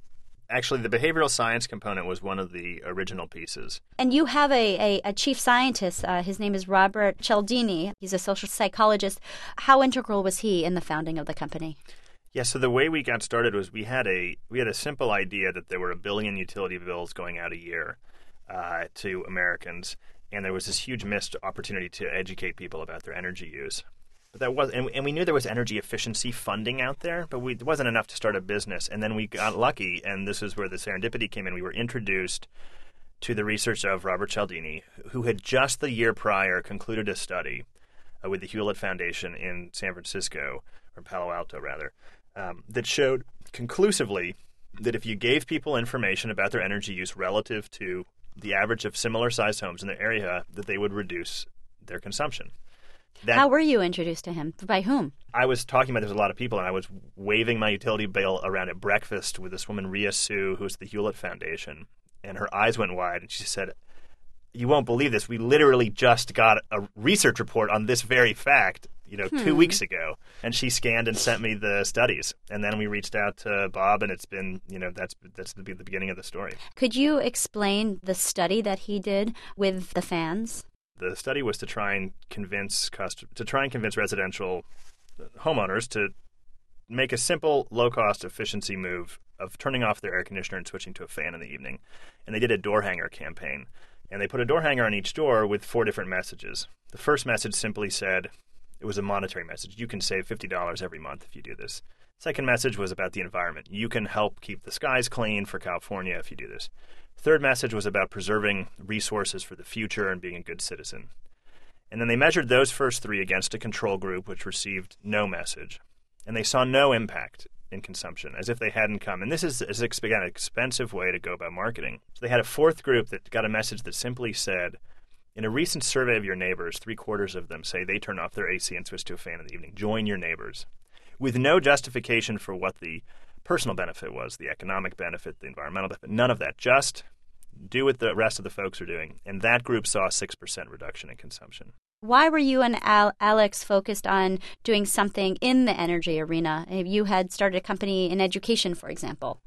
Speaker 4: Actually, the behavioral science component was one of the original pieces.
Speaker 3: And you have a, a, a chief scientist. Uh, his name is Robert Cialdini. He's a social psychologist. How integral was he in the founding of the company?
Speaker 4: Yeah, so the way we got started was we had a we had a simple idea that there were a billion utility bills going out a year uh, to Americans, and there was this huge missed opportunity to educate people about their energy use. But that was, and, and we knew there was energy efficiency funding out there, but we, it wasn't enough to start a business. And then we got lucky, and this is where the serendipity came in. We were introduced to the research of Robert Cialdini, who had just the year prior concluded a study uh, with the Hewlett Foundation in San Francisco, or Palo Alto rather, um, that showed conclusively that if you gave people information about their energy use relative to the average of similar-sized homes in the area, that they would reduce their consumption. That,
Speaker 3: How were you introduced to him? By whom?
Speaker 4: I was talking about there's a lot of people, and I was waving my utility bill around at breakfast with this woman, Ria Sue, who's the Hewlett Foundation, and her eyes went wide, and she said, "You won't believe this. We literally just got a research report on this very fact, you know, hmm. two weeks ago." And she scanned and sent me the studies, and then we reached out to Bob, and it's been, you know, that's that's the, the beginning of the story.
Speaker 3: Could you explain the study that he did with the fans?
Speaker 4: The study was to try and convince cust- to try and convince residential homeowners to make a simple, low-cost efficiency move of turning off their air conditioner and switching to a fan in the evening. And they did a door hanger campaign. And they put a door hanger on each door with four different messages. The first message simply said, it was a monetary message. You can save fifty dollars every month if you do this. Second message was about the environment. You can help keep the skies clean for California if you do this. Third message was about preserving resources for the future and being a good citizen. And then they measured those first three against a control group which received no message. And they saw no impact in consumption, as if they hadn't come. And this is, is again, an expensive way to go about marketing. So they had a fourth group that got a message that simply said, in a recent survey of your neighbors, three-quarters of them say they turn off their A C and switch to a fan in the evening. Join your neighbors. With no justification for what the personal benefit was, the economic benefit, the environmental benefit, none of that. Just do what the rest of the folks are doing. And that group saw a six percent reduction in consumption.
Speaker 3: Why were you and Al- Alex focused on doing something in the energy arena? You had started a company in education, for example.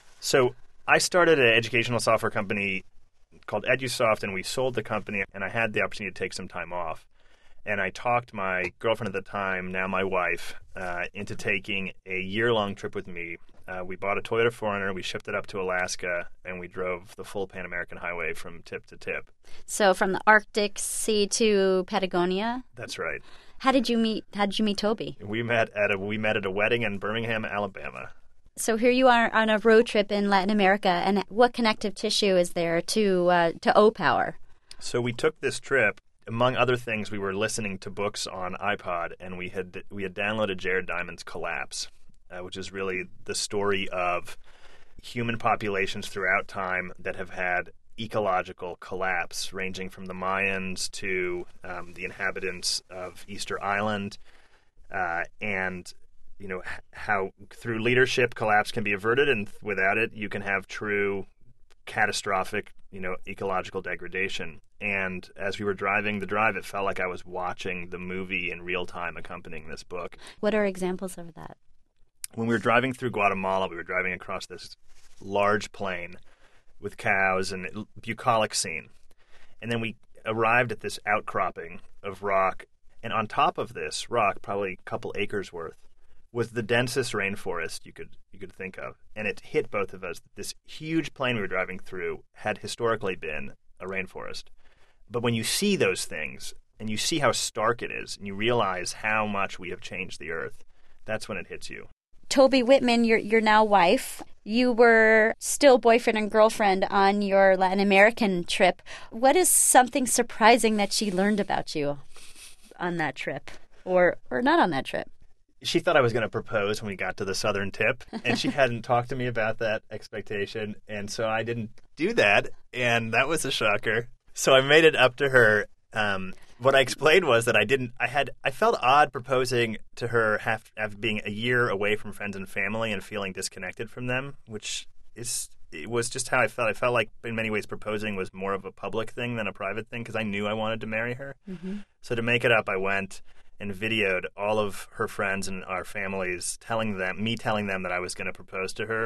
Speaker 4: So I started an educational software company called EduSoft, and we sold the company, and I had the opportunity to take some time off. And I talked my girlfriend at the time, now my wife, uh, into taking a year-long trip with me. Uh, we bought a Toyota four runner, we shipped it up to Alaska, and we drove the full Pan American Highway from tip to tip.
Speaker 3: So from the Arctic Sea to Patagonia?
Speaker 4: That's right.
Speaker 3: How did you meet? How did you meet Toby?
Speaker 4: We met at a we met at a wedding in Birmingham, Alabama.
Speaker 3: So here you are on a road trip in Latin America, and what connective tissue is there to uh, to O-Power?
Speaker 4: So we took this trip. Among other things, we were listening to books on iPod, and we had we had downloaded Jared Diamond's Collapse, uh, which is really the story of human populations throughout time that have had ecological collapse, ranging from the Mayans to um, the inhabitants of Easter Island, uh, and you know how through leadership collapse can be averted, and without it, you can have true catastrophic, you know, ecological degradation. And as we were driving the drive, it felt like I was watching the movie in real time accompanying this book.
Speaker 3: What are examples of that?
Speaker 4: When we were driving through Guatemala, we were driving across this large plain with cows and bucolic scene. And then we arrived at this outcropping of rock. And on top of this rock, probably a couple acres worth, was the densest rainforest you could you could think of. And it hit both of us. This huge plain we were driving through had historically been a rainforest. But when you see those things, and you see how stark it is, and you realize how much we have changed the earth, that's when it hits you.
Speaker 3: Toby Whitman, your your now wife, you were still boyfriend and girlfriend on your Latin American trip. What is something surprising that she learned about you on that trip, or or not on that trip?
Speaker 4: She thought I was going to propose when we got to the southern tip, and she hadn't talked to me about that expectation, and so I didn't do that, and that was a shocker. So I made it up to her. Um, what I explained was that I didn't. I had. I felt odd proposing to her, half, after being a year away from friends and family and feeling disconnected from them, which is. It was just how I felt. I felt like, in many ways, proposing was more of a public thing than a private thing because I knew I wanted to marry her. Mm-hmm. So to make it up, I went and videoed all of her friends and our families telling them, me telling them that I was going to propose to her.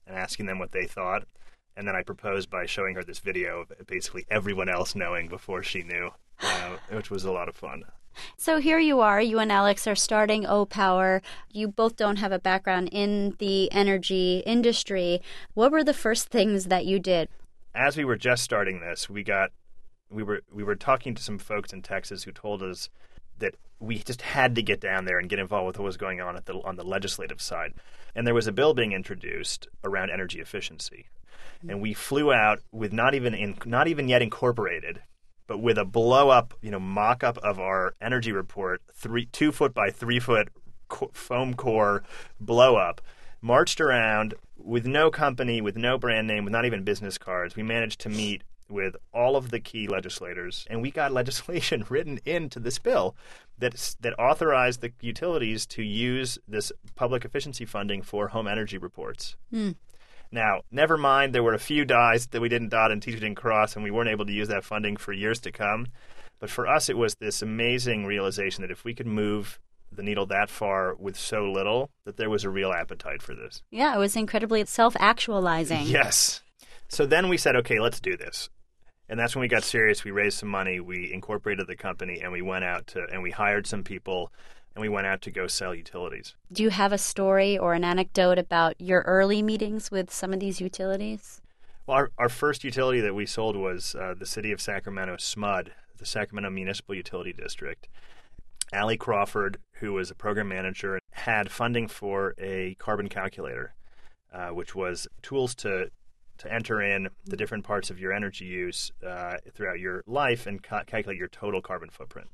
Speaker 4: and asking them what they thought. And then I proposed by showing her this video of basically everyone else knowing before she knew, uh, which was a lot of fun.
Speaker 3: So here you are, you and Alex are starting O-Power. You both don't have a background in the energy industry. What were the first things that you did?
Speaker 4: As we were just starting this, we got we were we were talking to some folks in Texas who told us that we just had to get down there and get involved with what was going on at the on the legislative side. And there was a bill being introduced around energy efficiency. Mm-hmm. And we flew out with not even in, not even yet incorporated, but with a blow-up, you know, mock-up of our energy report, three, two foot by three foot co- foam core blow-up, marched around with no company, with no brand name, with not even business cards. We managed to meet with all of the key legislators, and we got legislation written into this bill that that authorized the utilities to use this public efficiency funding for home energy reports. Mm. Now, never mind, there were a few I's that we didn't dot and T's we didn't cross, and we weren't able to use that funding for years to come. But for us, it was this amazing realization that if we could move the needle that far with so little, that there was a real appetite for this.
Speaker 3: Yeah, it was incredibly self-actualizing.
Speaker 4: Yes. So then we said, okay, let's do this. And that's when we got serious. We raised some money, we incorporated the company, and we went out to, and we hired some people, and we went out to go sell utilities.
Speaker 3: Do you have a story or an anecdote about your early meetings with some of these utilities?
Speaker 4: Well, our, our first utility that we sold was uh, the City of Sacramento, S M U D, the Sacramento Municipal Utility District. Allie Crawford, who was a program manager, had funding for a carbon calculator, uh, which was tools to to enter in the different parts of your energy use uh, throughout your life and ca- calculate your total carbon footprint.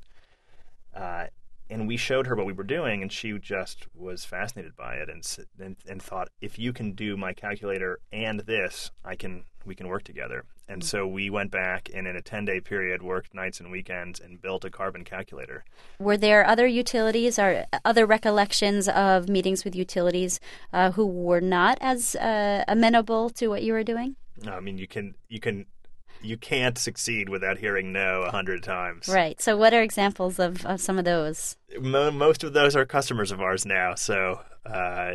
Speaker 4: Uh, and we showed her what we were doing, and she just was fascinated by it and, and and thought, if you can do my calculator and this, I can we can work together. And so we went back and in a ten-day period worked nights and weekends and built a carbon calculator.
Speaker 3: Were there other utilities or other recollections of meetings with utilities uh, who were not as uh, amenable to what you were doing?
Speaker 4: I mean, you can you can you can't succeed without hearing no a hundred times.
Speaker 3: Right. So what are examples of, of some of those?
Speaker 4: Mo- most of those are customers of ours now, so uh,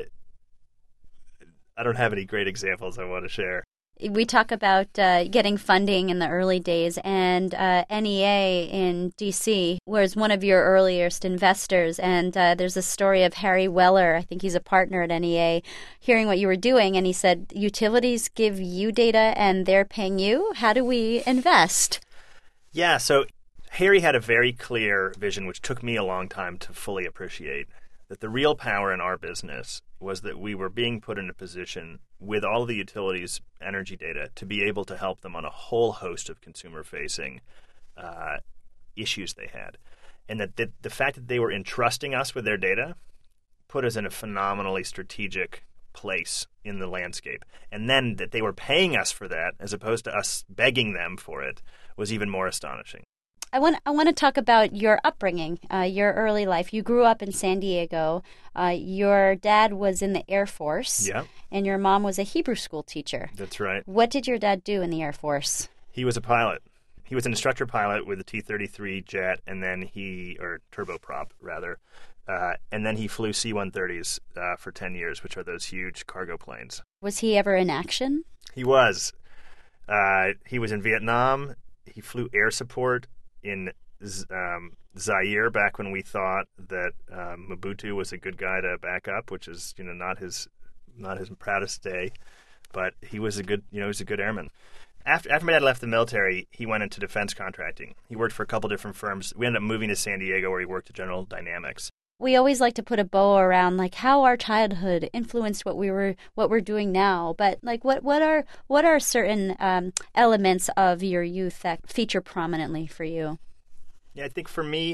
Speaker 4: I don't have any great examples I want to share.
Speaker 3: We talk about uh, getting funding in the early days, and uh, N E A in D C was one of your earliest investors, and uh, there's a story of Harry Weller, I think he's a partner at N E A, hearing what you were doing, and he said, utilities give you data and they're paying you? How do we invest?
Speaker 4: Yeah, so Harry had a very clear vision, which took me a long time to fully appreciate, that the real power in our business was that we were being put in a position with all of the utilities' energy data to be able to help them on a whole host of consumer-facing uh, issues they had. And that the, the fact that they were entrusting us with their data put us in a phenomenally strategic place in the landscape. And then that they were paying us for that as opposed to us begging them for it was even more astonishing.
Speaker 3: I want I want to talk about your upbringing, uh, your early life. You grew up in San Diego. Uh, your dad was in the Air Force,
Speaker 4: yeah,
Speaker 3: and your mom was a Hebrew school teacher.
Speaker 4: That's right.
Speaker 3: What did your dad do in the Air Force?
Speaker 4: He was a pilot. He was an instructor pilot with a T thirty-three jet, and then he, or turboprop rather, uh, and then he flew C one thirties uh, for ten years, which are those huge cargo planes.
Speaker 3: Was he ever in action?
Speaker 4: He was. Uh, he was in Vietnam. He flew air support in um, Zaire back when we thought that um, Mobutu was a good guy to back up, which is, you know, not his not his proudest day, but he was a good, you know, he was a good airman. After after my dad left the military, he went into defense contracting. He worked for a couple different firms. We ended up moving to San Diego, where he worked at General Dynamics.
Speaker 3: We always like to put a bow around like how our childhood influenced what we were what we're doing now. But like what, what are what are certain um, elements of your youth that feature prominently for you?
Speaker 4: Yeah, I think for me,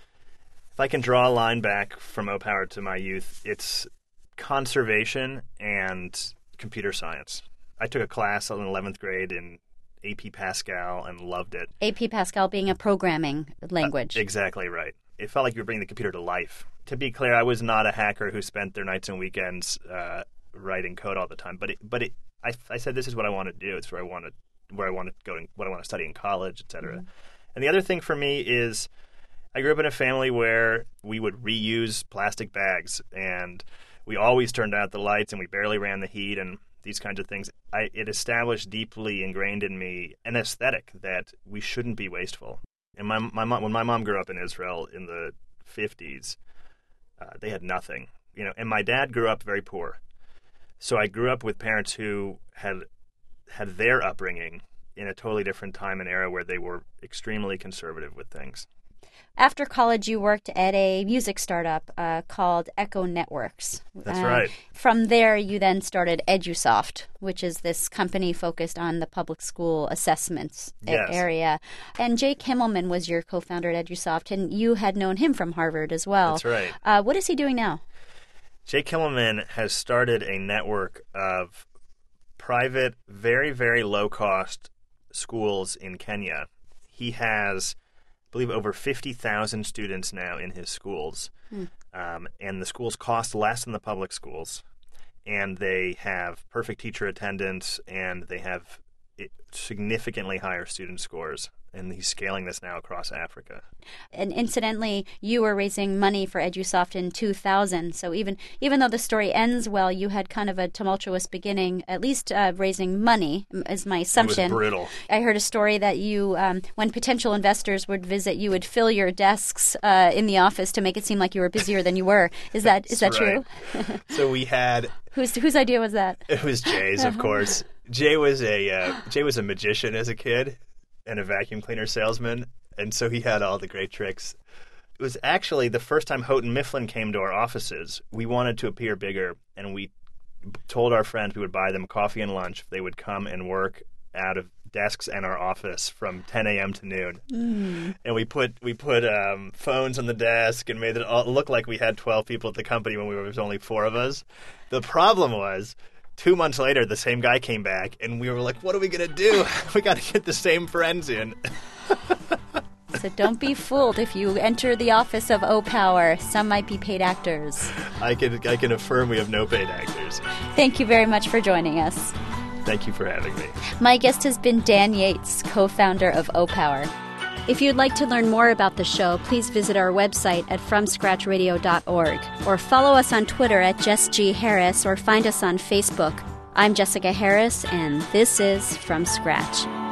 Speaker 4: if I can draw a line back from O-Power to my youth, it's conservation and computer science. I took a class in eleventh grade in A P Pascal and loved it.
Speaker 3: A P Pascal being a programming language.
Speaker 4: Uh, exactly right. It felt like you were bringing the computer to life. To be clear, I was not a hacker who spent their nights and weekends uh, writing code all the time. But it, but it, I, I said this is what I want to do. It's where I want to where I want to go, and what I want to study in college, et cetera. Mm-hmm. And the other thing for me is, I grew up in a family where we would reuse plastic bags, and we always turned out the lights, and we barely ran the heat. And these kinds of things, I, it established deeply ingrained in me an aesthetic that we shouldn't be wasteful. And my my mom, when my mom grew up in Israel in the fifties, uh, they had nothing, you know. And my dad grew up very poor, so I grew up with parents who had had their upbringing in a totally different time and era where they were extremely conservative with things.
Speaker 3: After college, you worked at a music startup uh, called Echo Networks.
Speaker 4: That's
Speaker 3: uh,
Speaker 4: right.
Speaker 3: From there, you then started EduSoft, which is this company focused on the public school assessments a-
Speaker 4: Yes.
Speaker 3: area. And Jay Kimmelman was your co-founder at EduSoft, and you had known him from Harvard as well.
Speaker 4: That's right.
Speaker 3: Uh, what is he doing now?
Speaker 4: Jay Kimmelman has started a network of private, very, very low-cost schools in Kenya. He has, I believe, over fifty thousand students now in his schools. Hmm. Um, and the schools cost less than the public schools. And they have perfect teacher attendance, and they have significantly higher student scores. And he's scaling this now across Africa.
Speaker 3: And incidentally, you were raising money for EduSoft in two thousand. So even even though the story ends well, you had kind of a tumultuous beginning, at least uh, raising money, is my assumption.
Speaker 4: It was brutal.
Speaker 3: I heard a story that you, um, when potential investors would visit, you would fill your desks uh, in the office to make it seem like you were busier than you were. Is that is that
Speaker 4: right.
Speaker 3: true?
Speaker 4: So we had...
Speaker 3: Whose whose idea was that?
Speaker 4: It was Jay's, of course. Jay was a uh, Jay was a magician as a kid and a vacuum cleaner salesman, and so he had all the great tricks. It was actually the first time Houghton Mifflin came to our offices. We wanted to appear bigger, and we told our friends we would buy them coffee and lunch if they would come and work out of desks in our office from ten a.m. to noon. Mm. And we put we put um, phones on the desk and made it all look like we had twelve people at the company when we were, there was only four of us. The problem was, two months later, the same guy came back, and we were like, what are we going to do? We got to get the same friends in.
Speaker 3: So don't be fooled if you enter the office of O-Power. Some might be paid actors.
Speaker 4: I can, I can affirm we have no paid actors.
Speaker 3: Thank you very much for joining us.
Speaker 4: Thank you for having me.
Speaker 3: My guest has been Dan Yates, co-founder of O-Power.
Speaker 1: If you'd like to learn more about the show, please visit our website at from scratch radio dot org or follow us on Twitter at Jess G. Harris or find us on Facebook. I'm Jessica Harris, and this is From Scratch.